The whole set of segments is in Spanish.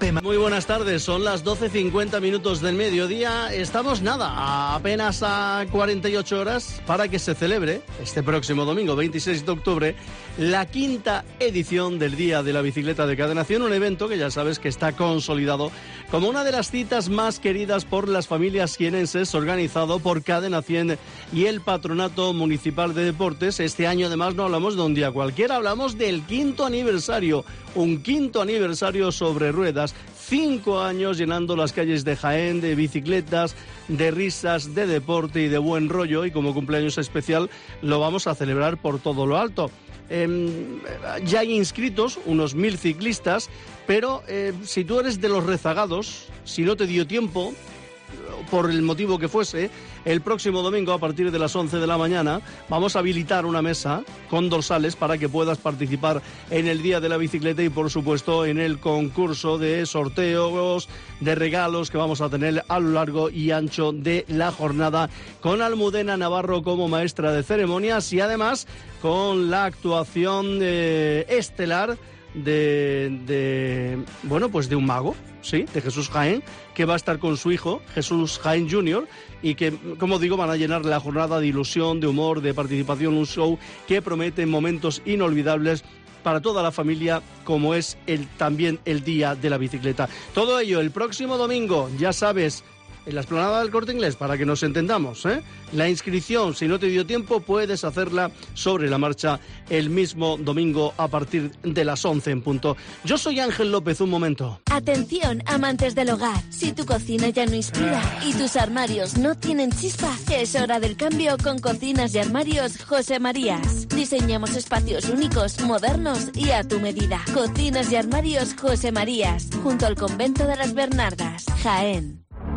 COPE. Muy buenas tardes, son las 12:50 del mediodía. Estamos apenas a 48 horas para que se celebre este próximo domingo 26 de octubre la 5ª edición del Día de la Bicicleta de Cadena 100, un evento que ya sabes que está consolidado como una de las citas más queridas por las familias jienenses, organizado por Cadena 100 y el Patronato Municipal de Deportes. Este año además no hablamos de un día cualquiera, hablamos del 5º aniversario, un 5º aniversario sobre ruedas, 5 años llenando las calles de Jaén de bicicletas, de risas, de deporte y de buen rollo, y como cumpleaños especial lo vamos a celebrar por todo lo alto. Ya hay inscritos unos 1000 ciclistas, pero si tú eres de los rezagados, si no te dio tiempo, por el motivo que fuese, el próximo domingo a partir de las 11 de la mañana vamos a habilitar una mesa con dorsales para que puedas participar en el Día de la Bicicleta y por supuesto en el concurso de sorteos, de regalos que vamos a tener a lo largo y ancho de la jornada, con Almudena Navarro como maestra de ceremonias y además con la actuación estelar de un mago, sí, de Jesús Jaén, que va a estar con su hijo, Jesús Jaén Jr., y que, como digo, van a llenar la jornada de ilusión, de humor, de participación, un show que promete momentos inolvidables para toda la familia, como es también el Día de la Bicicleta. Todo ello el próximo domingo, ya sabes, en la explanada del Corte Inglés, para que nos entendamos, ¿eh? La inscripción, si no te dio tiempo, puedes hacerla sobre la marcha el mismo domingo a partir de las 11 en punto. Yo soy Ángel López, un momento. Atención, amantes del hogar. Si tu cocina ya no inspira y tus armarios no tienen chispa, es hora del cambio con Cocinas y Armarios José Marías. Diseñamos espacios únicos, modernos y a tu medida. Cocinas y Armarios José Marías, junto al Convento de las Bernardas, Jaén.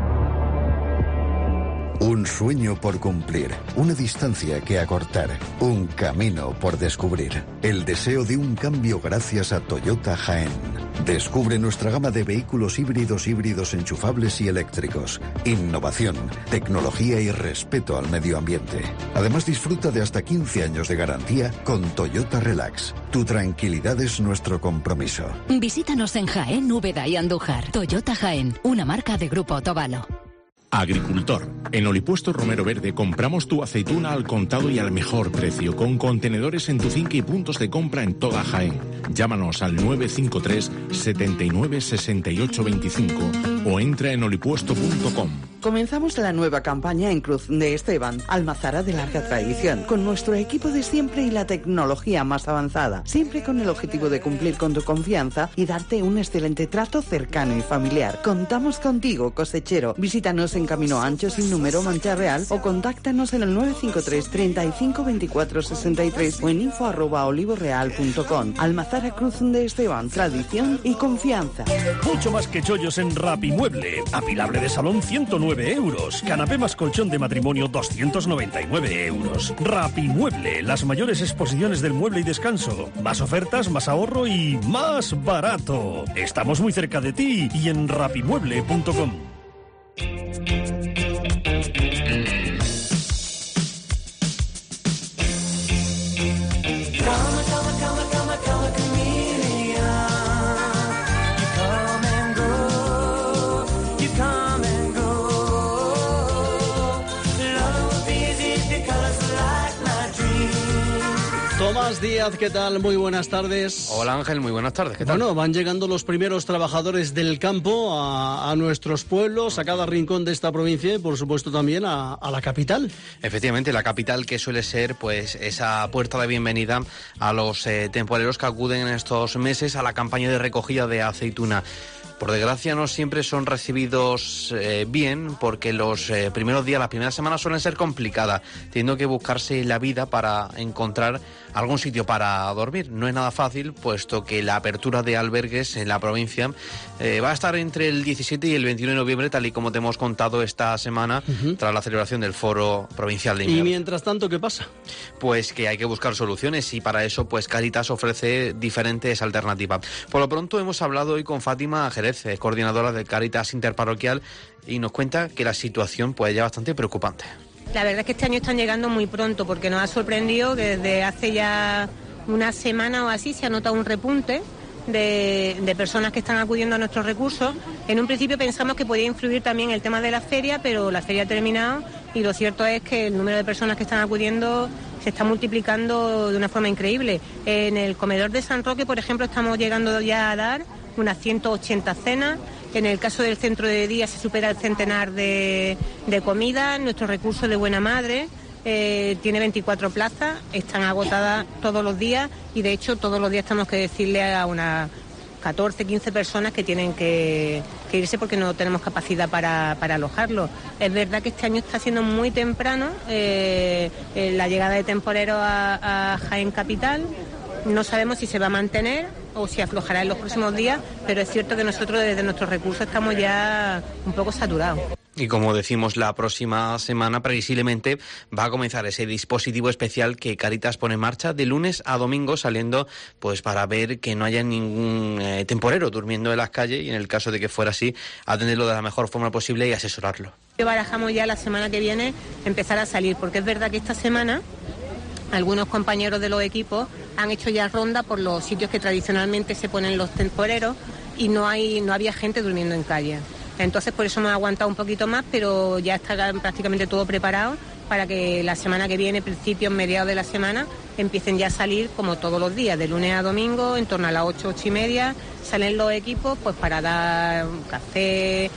Un sueño por cumplir, una distancia que acortar, un camino por descubrir. El deseo de un cambio gracias a Toyota Jaén. Descubre nuestra gama de vehículos híbridos enchufables y eléctricos. Innovación, tecnología y respeto al medio ambiente. Además, disfruta de hasta 15 años de garantía con Toyota Relax. Tu tranquilidad es nuestro compromiso. Visítanos en Jaén, Úbeda y Andújar. Toyota Jaén, una marca de Grupo Otavalo. Agricultor. En Olipuesto Romero Verde compramos tu aceituna al contado y al mejor precio, con contenedores en tu finca y puntos de compra en toda Jaén. Llámanos al 953 79 68 25 o entra en olipuesto.com. Comenzamos la nueva campaña en Cruz de Esteban, almazara de larga tradición, con nuestro equipo de siempre y la tecnología más avanzada, siempre con el objetivo de cumplir con tu confianza y darte un excelente trato cercano y familiar. Contamos contigo, cosechero. Visítanos en Camino Ancho sin número, Mancha Real, o contáctanos en el 953 35 24 63 o en info@olivoreal.com. Almazara Cruz de Esteban, tradición y confianza. Mucho más que chollos en Rapimueble. Apilable de salón 109 euros. Canapé más colchón de matrimonio 299 euros. Rapimueble, las mayores exposiciones del mueble y descanso. Más ofertas, más ahorro y más barato. Estamos muy cerca de ti y en rapimueble.com. Tomás Díaz, ¿qué tal? Muy buenas tardes. Hola Ángel, muy buenas tardes, ¿qué tal? Bueno, van llegando los primeros trabajadores del campo a nuestros pueblos, a cada rincón de esta provincia y por supuesto también a la capital. Efectivamente, la capital, que suele ser pues esa puerta de bienvenida a los temporeros que acuden en estos meses a la campaña de recogida de aceituna. Por desgracia no siempre son recibidos bien, porque los primeros días, las primeras semanas suelen ser complicadas, teniendo que buscarse la vida para encontrar algún sitio para dormir. No es nada fácil, puesto que la apertura de albergues en la provincia va a estar entre el 17 y el 21 de noviembre, tal y como te hemos contado esta semana, tras la celebración del Foro Provincial de Invierno. Y mientras tanto, ¿qué pasa? Pues que hay que buscar soluciones y para eso pues Cáritas ofrece diferentes alternativas. Por lo pronto hemos hablado hoy con Fátima Jerez, coordinadora de Cáritas Interparroquial, y nos cuenta que la situación pues ya es bastante preocupante. La verdad es que este año están llegando muy pronto, porque nos ha sorprendido que desde hace ya una semana o así se ha notado un repunte de personas que están acudiendo a nuestros recursos. En un principio pensamos que podía influir también el tema de la feria, pero la feria ha terminado y lo cierto es que el número de personas que están acudiendo se está multiplicando de una forma increíble. En el comedor de San Roque, por ejemplo, estamos llegando ya a dar unas 180 cenas. En el caso del centro de día se supera el centenar de comidas. Nuestro recurso de Buena Madre tiene 24 plazas, están agotadas todos los días y de hecho todos los días tenemos que decirle a unas 14, 15 personas que tienen que irse porque no tenemos capacidad para alojarlos. Es verdad que este año está siendo muy temprano la llegada de temporeros a Jaén Capital. No sabemos si se va a mantener o si aflojará en los próximos días, pero es cierto que nosotros desde nuestros recursos estamos ya un poco saturados. Y como decimos, la próxima semana previsiblemente va a comenzar ese dispositivo especial que Cáritas pone en marcha de lunes a domingo, saliendo pues para ver que no haya ningún temporero durmiendo en las calles y en el caso de que fuera así, atenderlo de la mejor forma posible y asesorarlo. Barajamos ya la semana que viene empezar a salir, porque es verdad que esta semana algunos compañeros de los equipos han hecho ya ronda por los sitios que tradicionalmente se ponen los temporeros y no había gente durmiendo en calle. Entonces por eso hemos aguantado un poquito más, pero ya está prácticamente todo preparado para que la semana que viene, principios, mediados de la semana, empiecen ya a salir como todos los días, de lunes a domingo, en torno a las 8, 8:30, salen los equipos pues para dar café,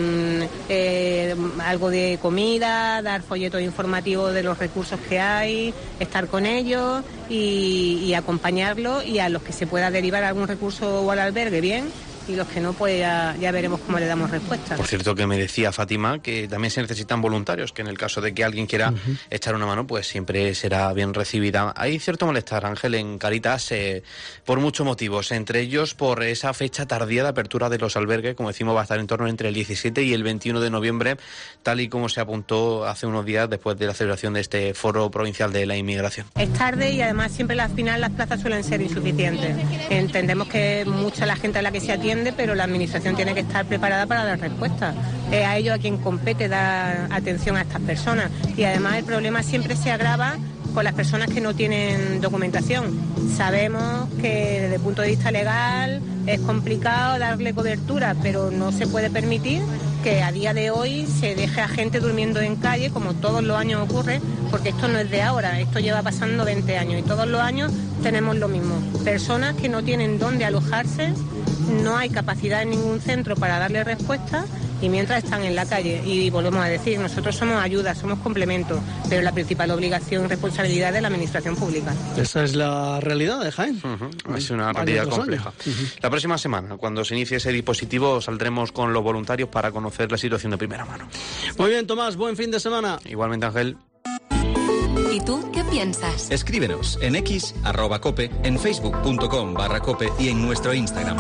algo de comida, dar folletos informativos de los recursos que hay, estar con ellos y acompañarlos, y a los que se pueda derivar algún recurso o al albergue, bien, y los que no, pues ya veremos cómo le damos respuesta. Por cierto, que me decía Fátima que también se necesitan voluntarios, que en el caso de que alguien quiera echar una mano, pues siempre será bien recibida. Hay cierto malestar, Ángel, en Cáritas por muchos motivos, entre ellos por esa fecha tardía de apertura de los albergues, como decimos, va a estar en torno entre el 17 y el 21 de noviembre, tal y como se apuntó hace unos días después de la celebración de este Foro Provincial de la Inmigración. Es tarde y además siempre al final las plazas suelen ser insuficientes. Entendemos que mucha la gente a la que se atiende, pero la administración tiene que estar preparada para dar respuesta. Es a ellos a quien compete dar atención a estas personas y además el problema siempre se agrava con las personas que no tienen documentación. Sabemos que desde el punto de vista legal es complicado darle cobertura, pero no se puede permitir que a día de hoy se deje a gente durmiendo en calle, como todos los años ocurre, porque esto no es de ahora, esto lleva pasando 20 años y todos los años tenemos lo mismo. Personas que no tienen dónde alojarse, no hay capacidad en ningún centro para darle respuesta y mientras están en la calle. Y volvemos a decir, nosotros somos ayuda, somos complementos, pero la principal obligación y responsabilidad es de la administración pública. Esa es la realidad de Jaén. Es una realidad compleja. La próxima semana, cuando se inicie ese dispositivo, saldremos con los voluntarios para conocer la situación de primera mano. Muy bien, Tomás, buen fin de semana. Igualmente, Ángel. ¿Y tú qué piensas? Escríbenos en X, @cope, en facebook.com/cope y en nuestro Instagram.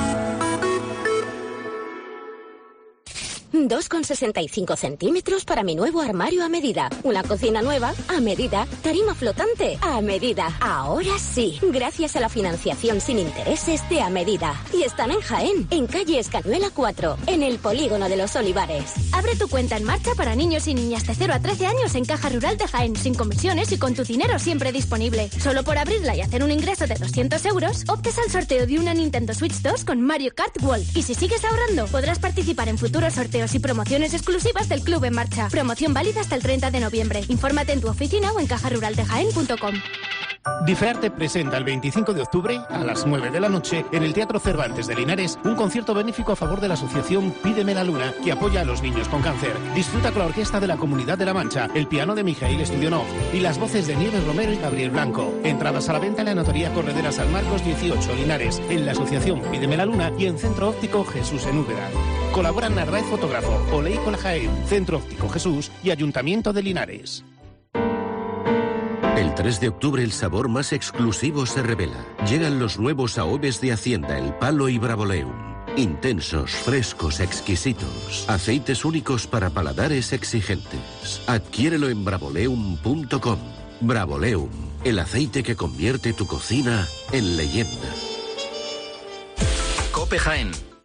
2,65 centímetros para mi nuevo armario a medida. Una cocina nueva a medida. Tarima flotante a medida. Ahora sí, gracias a la financiación sin intereses de A Medida. Y están en Jaén, en calle Escanuela 4, en el Polígono de los Olivares. Abre tu cuenta en marcha para niños y niñas de 0 a 13 años en Caja Rural de Jaén, sin comisiones y con tu dinero siempre disponible. Solo por abrirla y hacer un ingreso de 200 euros, optes al sorteo de una Nintendo Switch 2 con Mario Kart World. Y si sigues ahorrando, podrás participar en futuros sorteos y promociones exclusivas del Club en Marcha. Promoción válida hasta el 30 de noviembre. Infórmate en tu oficina o en cajaruraldejaén.com. Difearte presenta el 25 de octubre a las 9 de la noche en el Teatro Cervantes de Linares un concierto benéfico a favor de la asociación Pídeme la Luna, que apoya a los niños con cáncer. Disfruta con la orquesta de la Comunidad de La Mancha, el piano de Mijail Studionov y las voces de Nieves Romero y Gabriel Blanco. Entradas a la venta en la Notaría Corredera San Marcos 18 Linares, en la asociación Pídeme la Luna y en Centro Óptico Jesús en Úbeda. Colaboran Narváez Fotógrafo, Oleícola Jaén, Centro Óptico Jesús y Ayuntamiento de Linares. El 3 de octubre el sabor más exclusivo se revela. Llegan los nuevos AOVES de Hacienda, El Palo y Bravoleum. Intensos, frescos, exquisitos. Aceites únicos para paladares exigentes. Adquiérelo en bravoleum.com. Bravoleum, el aceite que convierte tu cocina en leyenda. Cope Jaén.